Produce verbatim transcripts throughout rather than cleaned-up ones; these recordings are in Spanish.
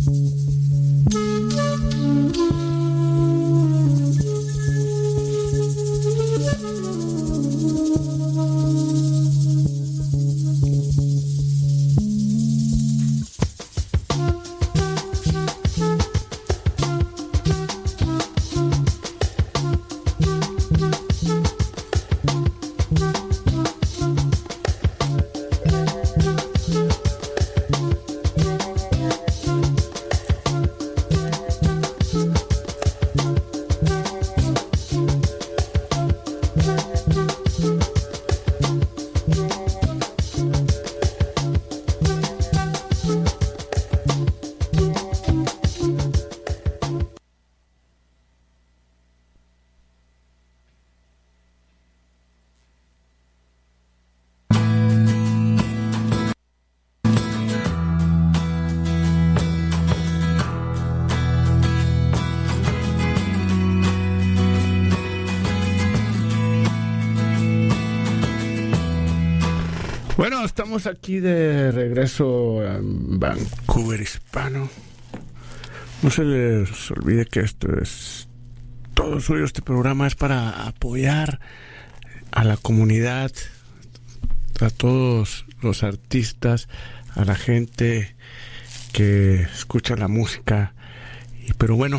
Bueno, estamos aquí de regreso a Vancouver Hispano. No se les olvide que esto es todo suyo. Este programa es para apoyar a la comunidad, a todos los artistas, a la gente que escucha la música. Y, pero bueno,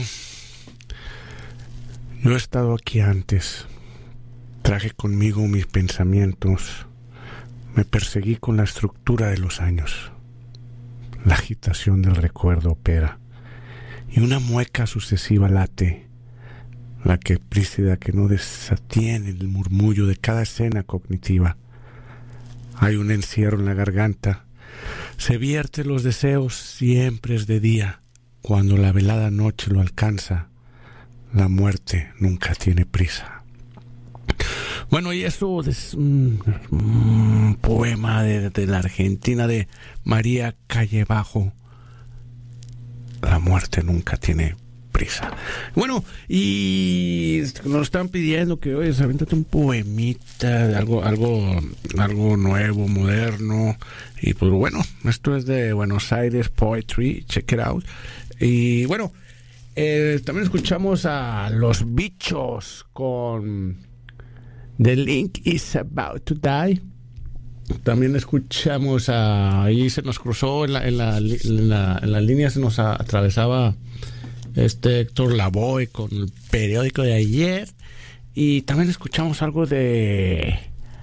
yo he estado aquí antes. Traje conmigo mis pensamientos. Me perseguí con la estructura de los años. La agitación del recuerdo opera. Y una mueca sucesiva late. La que prístida que no desatiene el murmullo de cada escena cognitiva. Hay un encierro en la garganta. Se vierte los deseos, siempre es de día. Cuando la velada noche lo alcanza, la muerte nunca tiene prisa. Bueno, y eso es un, un poema de, de la Argentina, de María Callebajo. La muerte nunca tiene prisa. Bueno, y nos están pidiendo que, oye, avéntate un poemita, algo, algo, algo nuevo, moderno. Y pues bueno, esto es de Buenos Aires Poetry, check it out. Y bueno, eh, también escuchamos a Los Bichos con The Link is About to Die. También escuchamos a... Ahí se nos cruzó en la, en la, en la, en la línea, se nos atravesaba este Héctor Lavoe con el periódico de ayer. Y también escuchamos algo de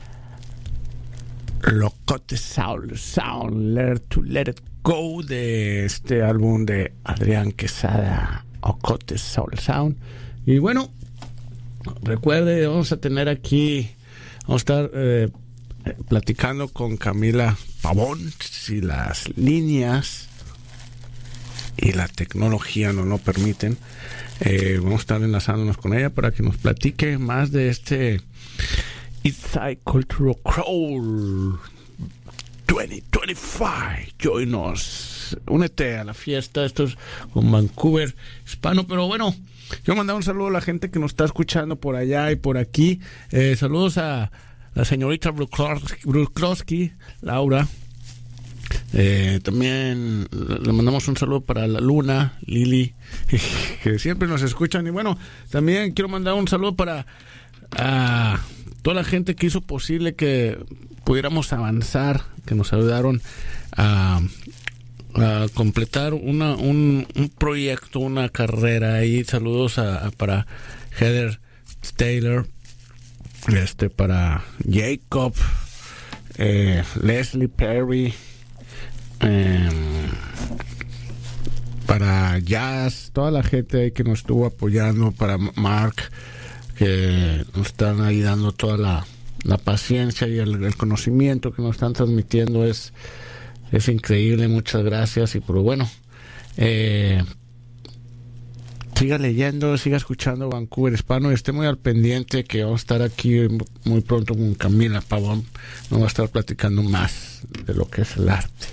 Locote Sound, Sound Learn to Let It Go, de este álbum de Adrián Quesada, Ocote Soul Sound. Y bueno, recuerde, vamos a tener aquí, vamos a estar eh, platicando con Camila Pavón, si las líneas y la tecnología no lo permiten. Eh, vamos a estar enlazándonos con ella para que nos platique más de este Eastside Cultural Crawl veinte veinticinco. Join us, únete a la fiesta. Esto es con Vancouver Hispano. Pero bueno, yo mandaba un saludo a la gente que nos está escuchando por allá y por aquí. Eh, saludos a la señorita Bruklowski, Laura. Eh, también le mandamos un saludo para la Luna, Lili, que siempre nos escuchan. Y bueno, también quiero mandar un saludo para a toda la gente que hizo posible que pudiéramos avanzar, que nos ayudaron a, a completar una, un, un proyecto, una carrera. Y saludos a, a para Heather Taylor, este para Jacob, eh, Leslie Perry, eh, para Jazz, toda la gente ahí que nos estuvo apoyando, para Mark, que nos están ahí dando toda la, la paciencia y el, el conocimiento que nos están transmitiendo. Es, es increíble, muchas gracias. Y pues bueno, eh, siga leyendo, siga escuchando Vancouver Hispano y esté muy al pendiente que vamos a estar aquí muy pronto con Camila Pavón. Nos va a estar platicando más de lo que es el arte.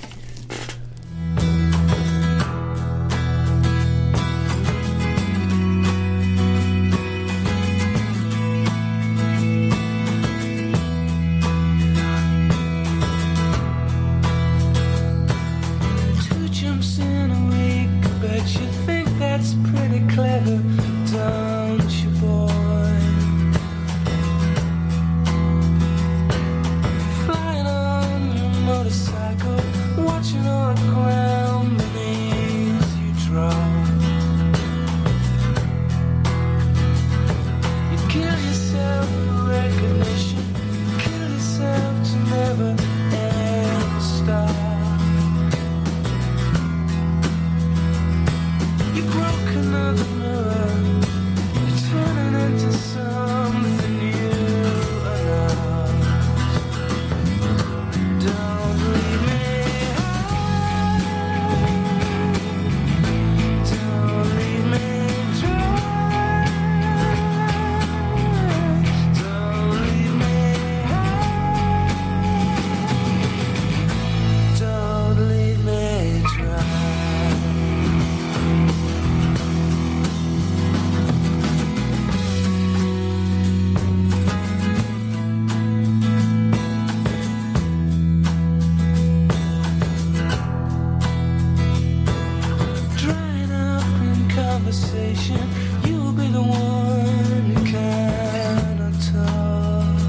conversation. You'll be the one who cannot talk.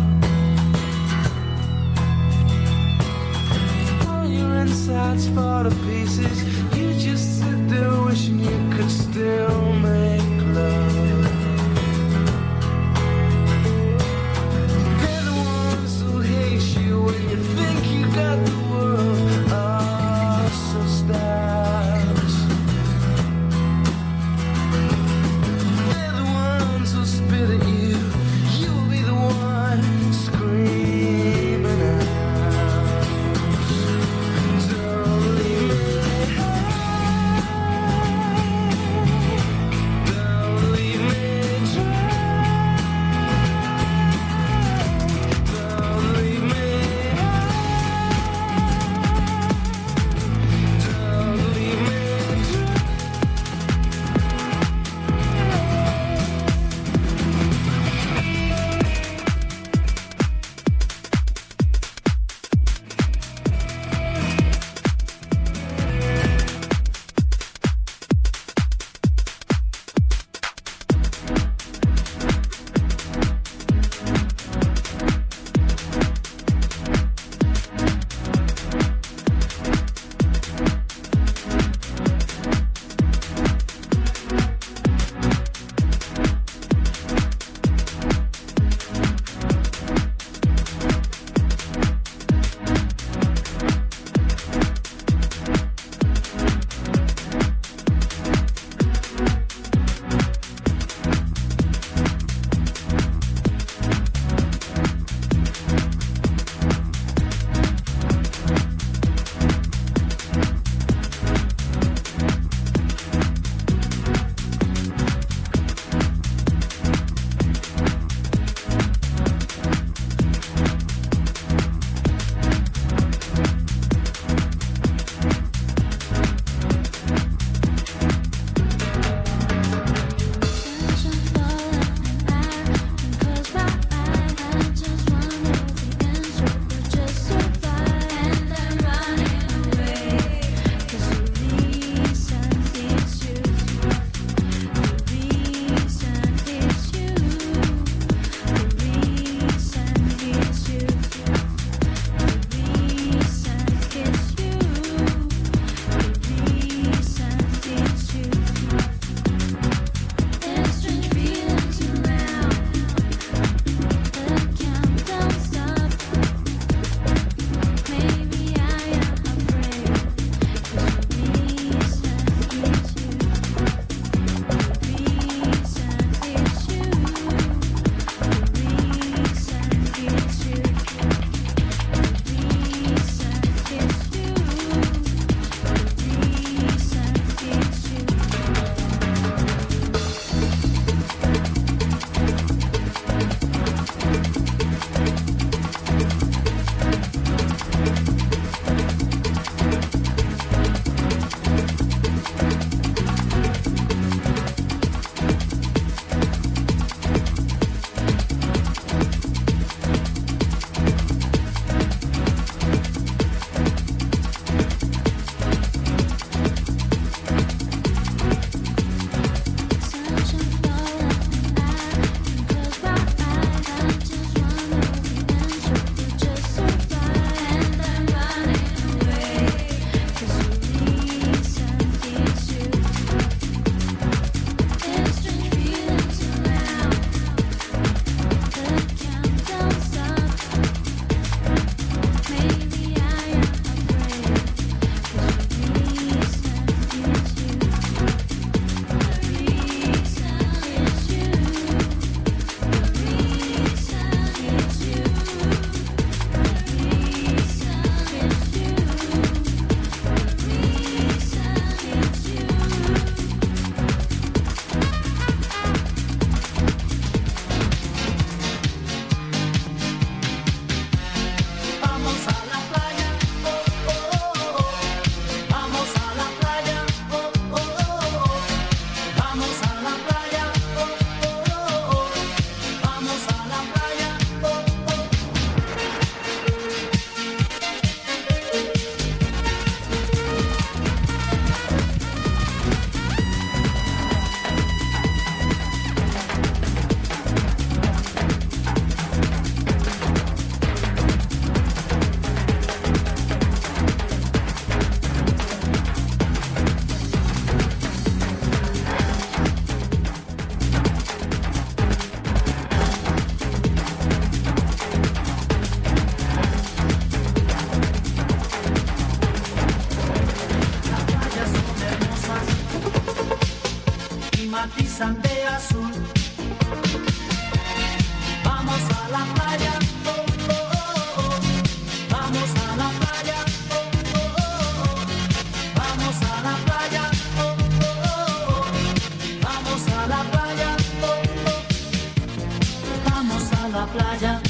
All your insides fall to pieces. You just sit there wishing you could still make love. They're the ones who hate you when you think you got the world all so stylish. They're the ones who spit matizan de azul. Vamos a la playa, oh, oh, oh, oh. Vamos a la playa, oh, oh, oh, oh. Vamos a la playa, oh, oh, oh, oh. Vamos a la playa, oh, oh. Vamos a la playa.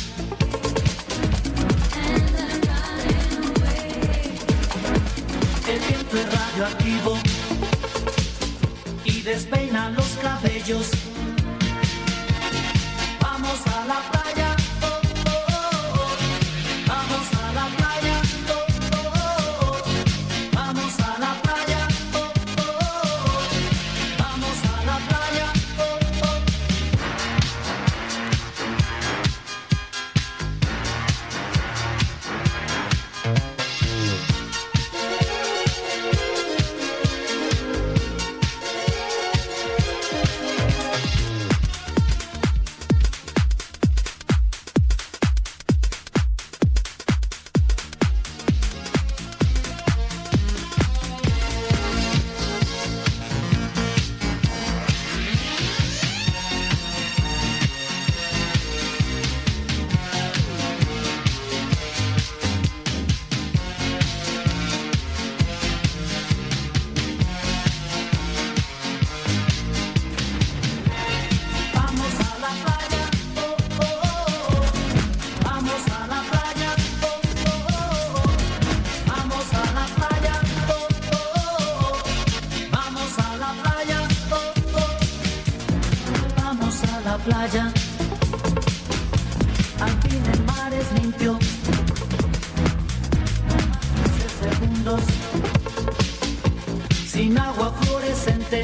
El viento es radioactivo y despeina los cabellos. Vamos a la playa, oh, oh, oh, oh. Vamos a la playa, oh, oh, oh, oh. Vamos a la playa, oh, oh, oh. Vamos a la playa, oh, oh. Playa, al fin el mar es limpio, quince segundos, sin agua fluorescente.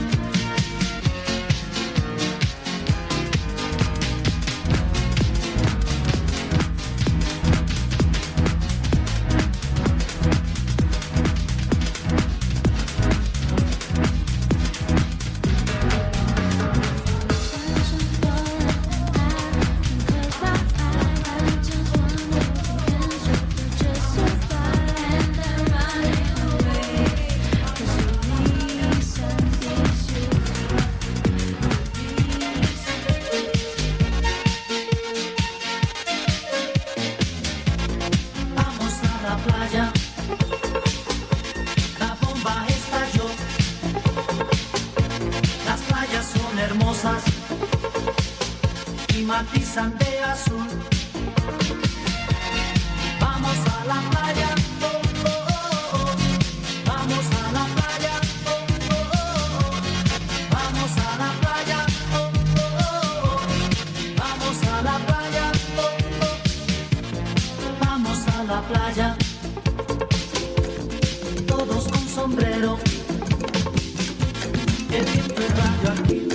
Y matizan de azul. Vamos a la playa, oh, oh, oh, oh. Vamos a la playa, oh, oh, oh, oh. Vamos a la playa, oh, oh, oh, oh. Vamos a la playa, oh, oh. Vamos a la playa. Todos con sombrero. El viento es radioactivo.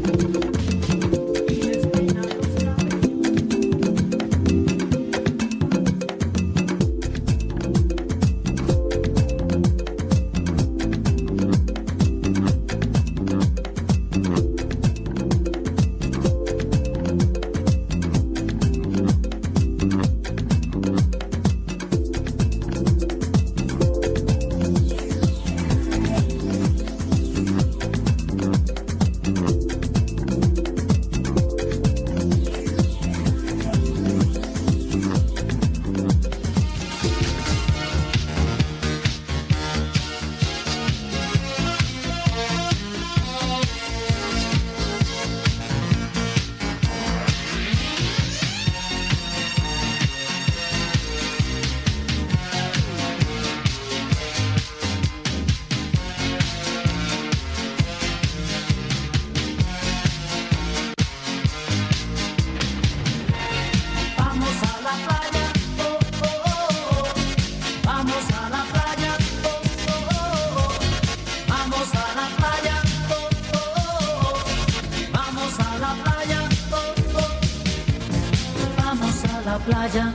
Playa,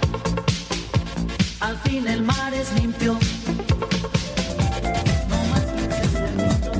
al fin el mar es limpio. No más pinches cerditos.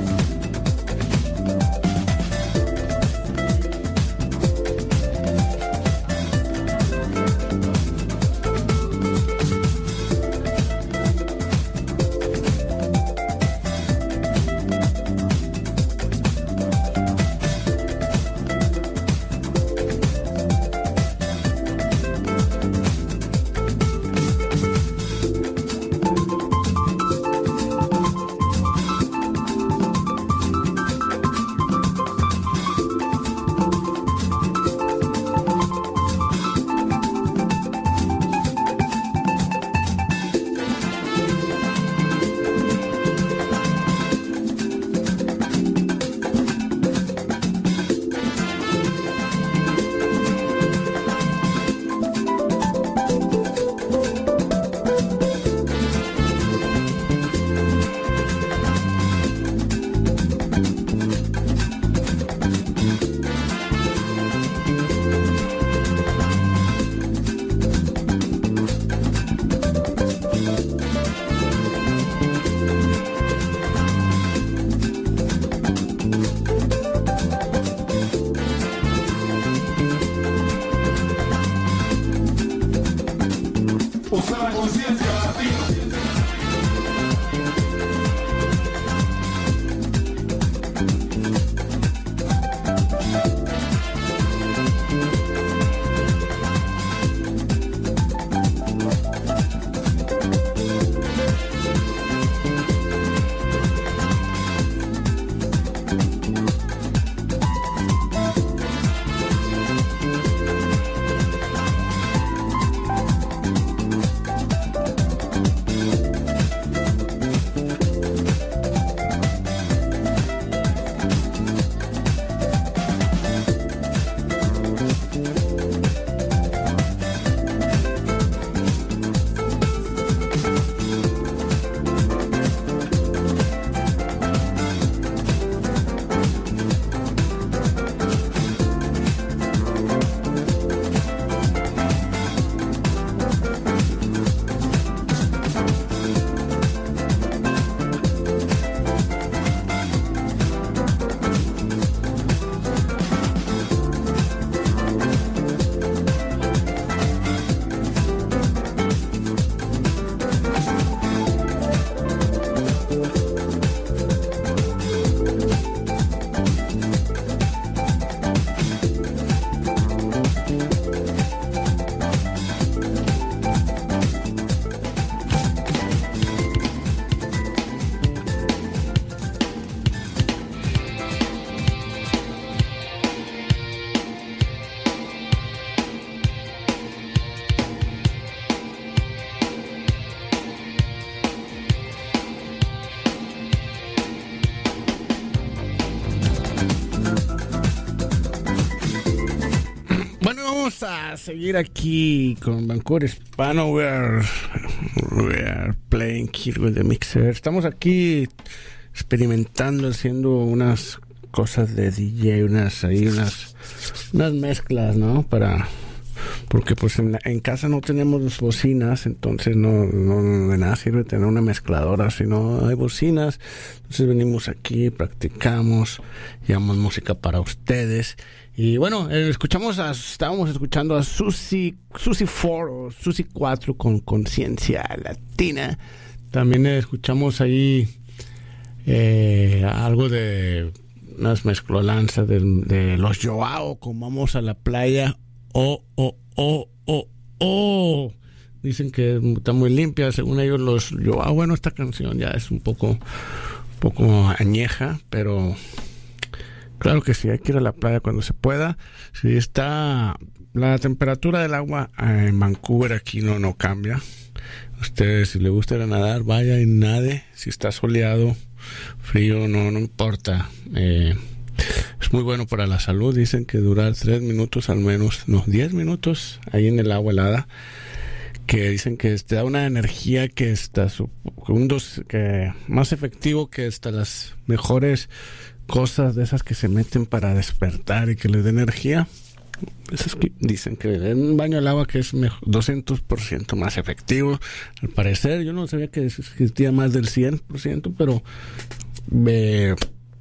vamos a seguir aquí con Vancouver Hispano. We are, we are playing here with the mixer. Estamos aquí experimentando, haciendo unas cosas de D J, unas ahí, unas, unas mezclas, ¿no? Para, porque pues en, en casa no tenemos bocinas, entonces no, no de nada sirve tener una mezcladora si no hay bocinas. Entonces venimos aquí, practicamos, llevamos música para ustedes. Y bueno, eh, escuchamos a, estábamos escuchando a Susi, Susi cuatro o Susi cuatro con Conciencia Latina. También eh, escuchamos ahí eh, algo de unas mezclolanzas de, de los Joao con Vamos a la Playa. Oh, oh, oh, oh, oh. Dicen que está muy limpia, según ellos los Joao. Bueno, esta canción ya es un poco, poco añeja, pero claro que sí, hay que ir a la playa cuando se pueda. Si está la temperatura del agua en Vancouver, aquí no, no cambia. Ustedes, si les gusta ir a nadar, vaya y nade. Si está soleado, frío, no, no importa. Eh, es muy bueno para la salud. Dicen que durar tres minutos al menos, no, diez minutos ahí en el agua helada, que dicen que te da una energía que está un dos, que más efectivo que hasta las mejores cosas de esas que se meten para despertar y que les dé energía. Esas que dicen que en un baño al agua que es mejor, doscientos por ciento más efectivo. Al parecer, yo no sabía que existía más del cien por ciento, pero eh,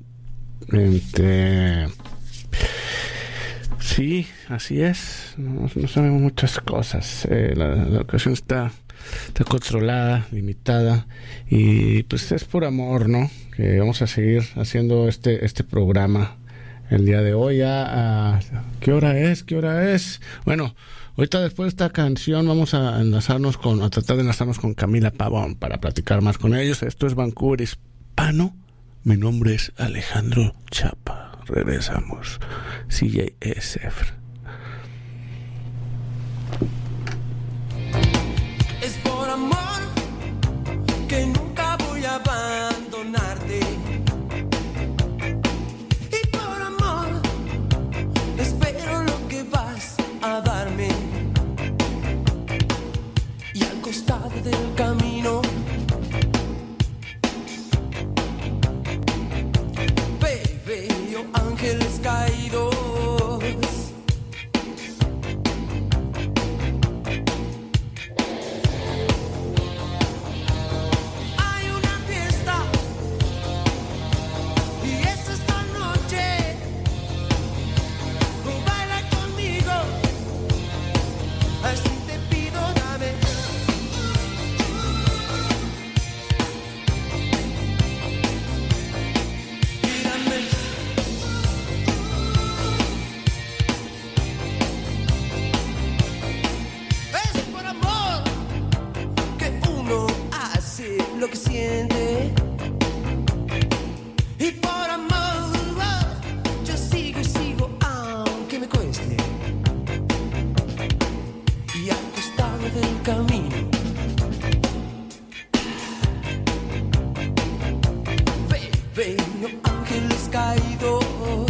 entre, sí, así es. No, no sabemos muchas cosas. Eh, la, la ocasión está, está controlada, limitada, y pues es por amor, ¿no? Que vamos a seguir haciendo este este programa el día de hoy. Ya, uh, ¿qué hora es? ¿Qué hora es? Bueno, ahorita después de esta canción vamos a enlazarnos con, a tratar de enlazarnos con Camila Pavón para platicar más con ellos. Esto es Vancouver Hispano. Mi nombre es Alejandro Chapa. Regresamos. C J S F. Es por amor que nunca voy a abandonarte. Y por amor espero lo que vas a darme. Y al costado del camino veo ángeles caídos. Lo que siente. Y por amor yo sigo y sigo aunque me cueste. Y al costado del camino ve, veo ángeles caídos.